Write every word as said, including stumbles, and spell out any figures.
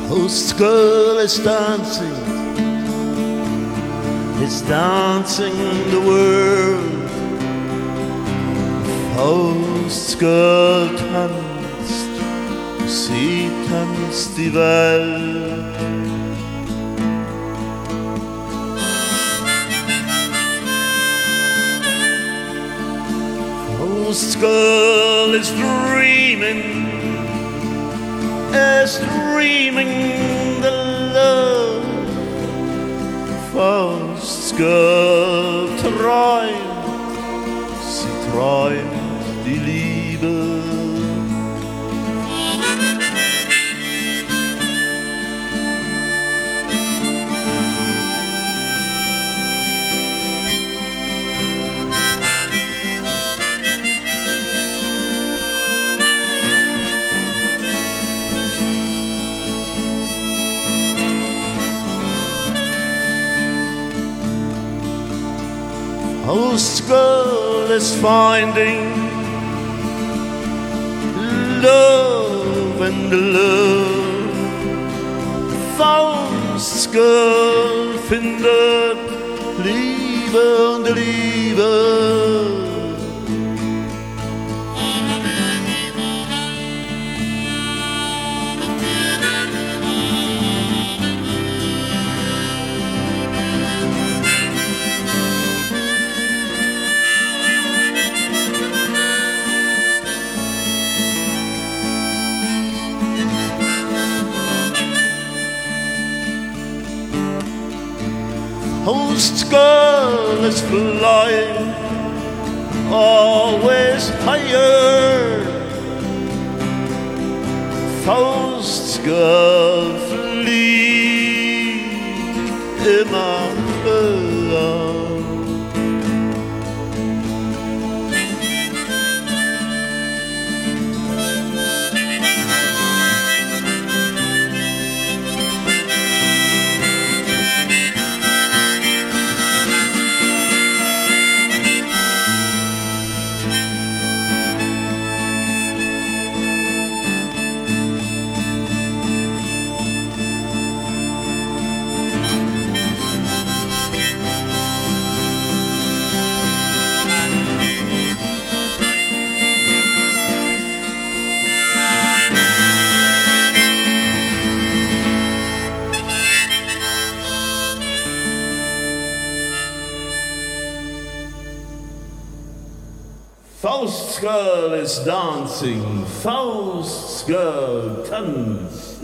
Host's girl is dancing, it's dancing the world. Host's girl tanzt, sie tanzt die Welt. Host's girl is dreaming, is dreaming the love. Host's girl träumt, sie träumt die Liebe. Host's girl is finding love and love. Host's girl findet Liebe und Liebe. Host's girl is flying, always higher. Host's girl fliegt immer höher. Host's girl is dancing, Host's girl tanzt.